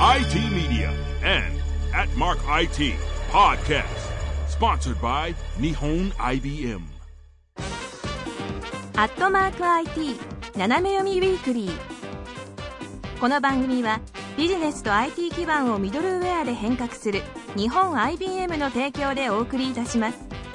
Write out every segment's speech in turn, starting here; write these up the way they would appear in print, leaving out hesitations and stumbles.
IT Media and at Mark IT Podcast. Sponsored by Nihon IBM. アットマーク IT 斜め読みウィークリー。この番組はビジネスと IT 基盤をミドルウェアで変革する日本 IBM の提供でお送りいたします。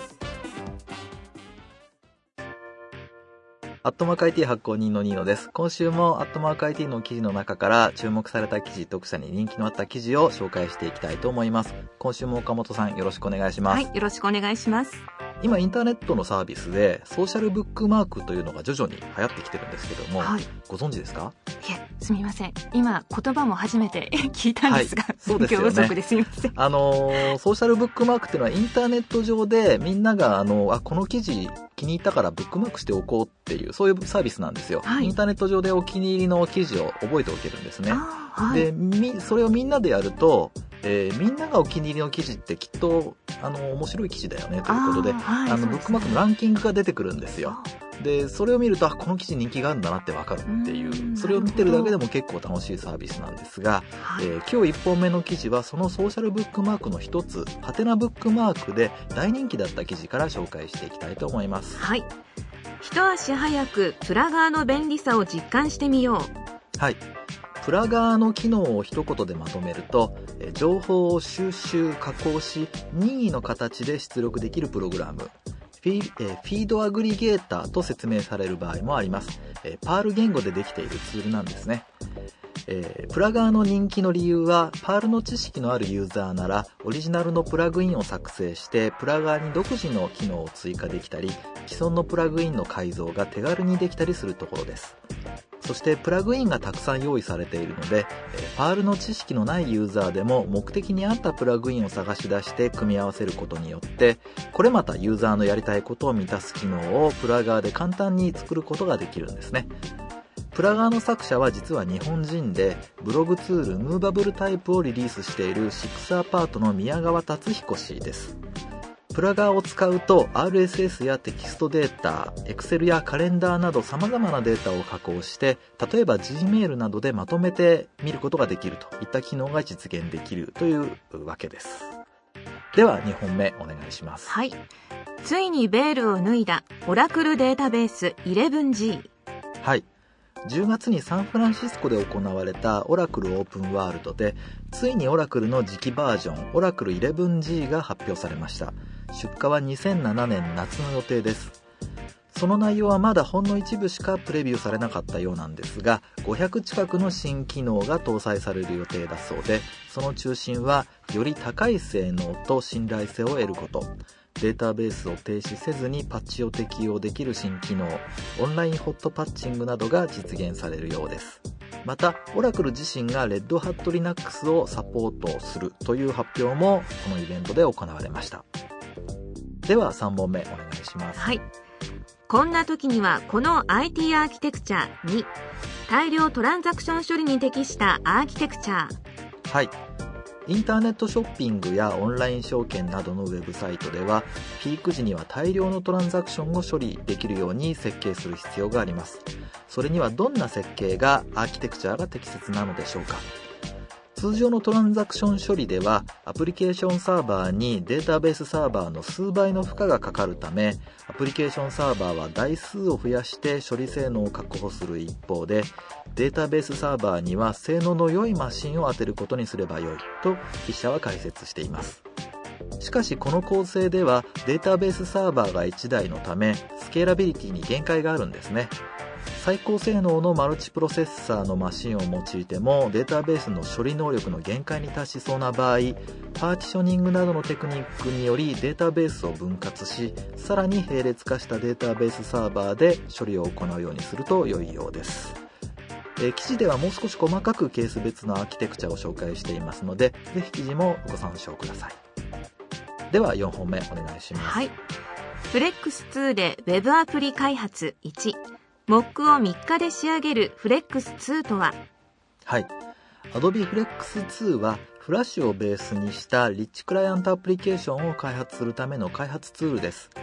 アットマーク IT 発行人のニーノです。今週もアットマーク IT の記事の中から注目された記事、読者に人気のあった記事を紹介していきたいと思います。今週も岡本さんよろしくお願いします。 はい、よろしくお願いします。 今インターネットのサービスでソーシャルブックマークというのが徐々に流行ってきてるんですけども、はい、ご存知ですか？ いえ、すみません。今言葉も初めて聞いたんですが、はい、 そうですよね。 勉強不足ですみません。 ソーシャルブックマークっていうのはインターネット上でみんながこの記事気に入ったからブックマークしておこうっていうそういうサービスなんですよ、はい、インターネット上でお気に入りの記事を覚えておけるんですね、はい、でそれをみんなでやると、みんながお気に入りの記事ってきっと面白い記事だよねということで、はい、ブックマークのランキングが出てくるんですよ。でそれを見るとこの記事人気があるんだなってわかるっていうそれを見てるだけでも結構楽しいサービスなんですが、今日1本目の記事はそのソーシャルブックマークの一つハテナブックマークで大人気だった記事から紹介していきたいと思います。 はい、一足早くプラガーの便利さを実感してみよう。 はい、プラガーの機能を一言でまとめると、情報を収集加工し任意の形で出力できるプログラム、フィードアグリゲーターと説明される場合もあります。パール言語でできているツールなんですね。プラガーの人気の理由はパールの知識のあるユーザーならオリジナルのプラグインを作成してプラガーに独自の機能を追加できたり既存のプラグインの改造が手軽にできたりするところです。そしてプラグインがたくさん用意されているのでパールの知識のないユーザーでも目的に合ったプラグインを探し出して組み合わせることによってこれまたユーザーのやりたいことを満たす機能をプラガーで簡単に作ることができるんですね。プラガーの作者は実は日本人でブログツールムーバブルタイプをリリースしている6アパートの宮川達彦氏です。プラガーを使うと RSS やテキストデータ、Excel やカレンダーなど様々なデータを加工して例えば Gmail などでまとめて見ることができるといった機能が実現できるというわけです。では2本目お願いします。 はい、ついにベールを脱いだオラクルデータベース 11G。 はい、10月にサンフランシスコで行われたオラクルオープンワールドでついにオラクルの次期バージョンオラクル 11G が発表されました。出荷は2007年夏の予定です。その内容はまだほんの一部しかプレビューされなかったようなんですが500近くの新機能が搭載される予定だそうでその中心はより高い性能と信頼性を得ること、データベースを停止せずにパッチを適用できる新機能、オンラインホットパッチングなどが実現されるようです。またオラクル自身がレッドハットリナックスをサポートするという発表もこのイベントで行われました。では3本目お願いします。 はい、こんな時にはこの IT アーキテクチャに大量トランザクション処理に適したアーキテクチャ。 はい、インターネットショッピングやオンライン証券などのウェブサイトではピーク時には大量のトランザクションを処理できるように設計する必要があります。それにはどんな設計がアーキテクチャが適切なのでしょうか。通常のトランザクション処理ではアプリケーションサーバーにデータベースサーバーの数倍の負荷がかかるためアプリケーションサーバーは台数を増やして処理性能を確保する一方でデータベースサーバーには性能の良いマシンを当てることにすればよいと筆者は解説しています。しかしこの構成ではデータベースサーバーが1台のためスケーラビリティに限界があるんですね。最高性能のマルチプロセッサーのマシンを用いてもデータベースの処理能力の限界に達しそうな場合パーティショニングなどのテクニックによりデータベースを分割しさらに並列化したデータベースサーバーで処理を行うようにすると良いようです。記事ではもう少し細かくケース別のアーキテクチャを紹介していますのでぜひ記事もご参照ください。では4本目お願いします。 はい、フレックス2で Web アプリ開発1、モックを3日で仕上げるフレックス2とは。 はい、Adobe Flex2 はフラッシュをベースにしたリッチクライアントアプリケーションを開発するための開発ツールです。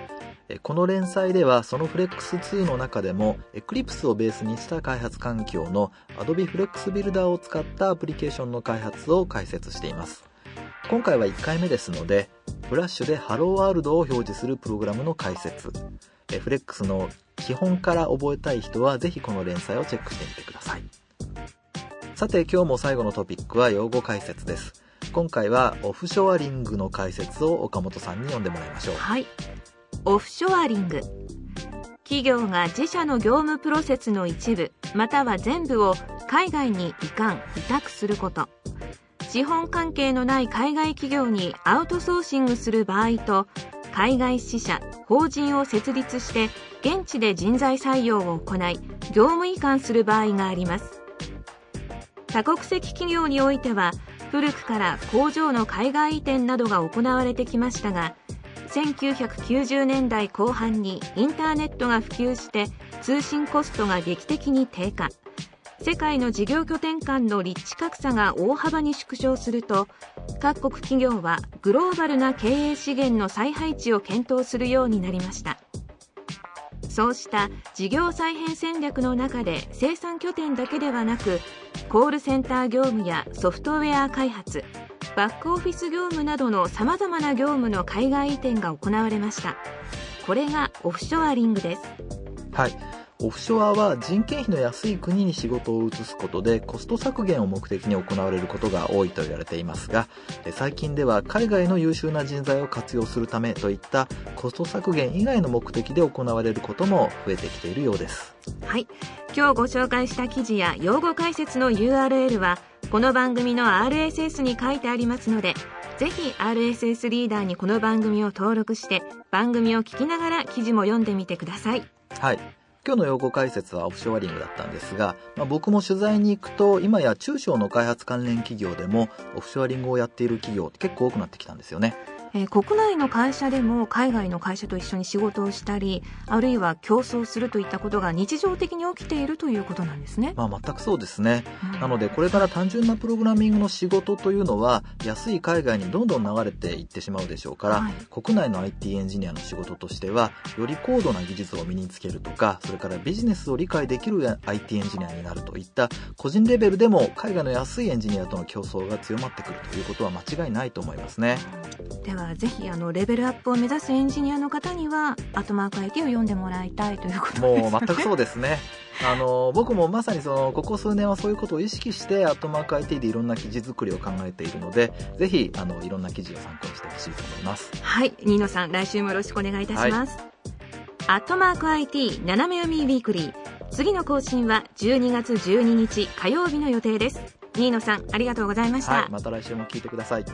この連載ではその Flex2 の中でも Eclipse をベースにした開発環境の Adobe Flex Builder を使ったアプリケーションの開発を解説しています。今回は1回目ですので、フラッシュで Hello World を表示するプログラムの解説、Flex の基本から覚えたい人はぜひこの連載をチェックしてみてください。さて今日も最後のトピックは用語解説です。今回はオフショアリングの解説を岡本さんに読んでもらいましょう。 はい。オフショアリング。企業が自社の業務プロセスの一部または全部を海外に移管・委託すること。資本関係のない海外企業にアウトソーシングする場合と、海外支社・法人を設立して現地で人材採用を行い業務移管する場合があります。多国籍企業においては古くから工場の海外移転などが行われてきましたが、1990年代後半にインターネットが普及して通信コストが劇的に低下、世界の事業拠点間の立地格差が大幅に縮小すると、各国企業はグローバルな経営資源の再配置を検討するようになりました。そうした事業再編戦略の中で生産拠点だけではなく、コールセンター業務やソフトウェア開発、バックオフィス業務などのさまざまな業務の海外移転が行われました。これがオフショアリングです。 はい。オフショアは人件費の安い国に仕事を移すことでコスト削減を目的に行われることが多いと言われていますが、最近では海外の優秀な人材を活用するためといったコスト削減以外の目的で行われることも増えてきているようです。 はい。今日ご紹介した記事や用語解説の URL はこの番組の RSS に書いてありますので、ぜひ RSS リーダーにこの番組を登録して番組を聞きながら記事も読んでみてください。 はい。今日の用語解説はオフショアリングだったんですが、僕も取材に行くと今や中小の開発関連企業でもオフショアリングをやっている企業って結構多くなってきたんですよね。 国内の会社でも海外の会社と一緒に仕事をしたり、あるいは競争するといったことが日常的に起きているということなんですね。 全くそうですね。なのでこれから単純なプログラミングの仕事というのは安い海外にどんどん流れていってしまうでしょうから、国内の IT エンジニアの仕事としてはより高度な技術を身につけるとか、それからビジネスを理解できる IT エンジニアになるといった個人レベルでも海外の安いエンジニアとの競争が強まってくるということは間違いないと思いますね。 ではぜひレベルアップを目指すエンジニアの方にはアットマーク IT を読んでもらいたいということですね。 もう全くそうですね。僕もまさにここ数年はそういうことを意識してアットマーク IT でいろんな記事作りを考えているので、ぜひいろんな記事を参考にしてほしいと思います。 はい、新野さん来週もよろしくお願いいたします。アットマーク IT 斜め読みウィークリー、次の更新は12月12日火曜日の予定です。新野さんありがとうございました。 はい、また来週も聞いてください。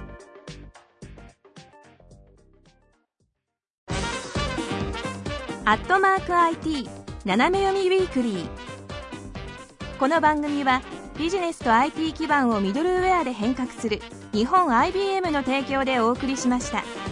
アットマーク IT 斜め読みウィークリー。この番組はビジネスと IT 基盤をミドルウェアで変革する日本 IBM の提供でお送りしました。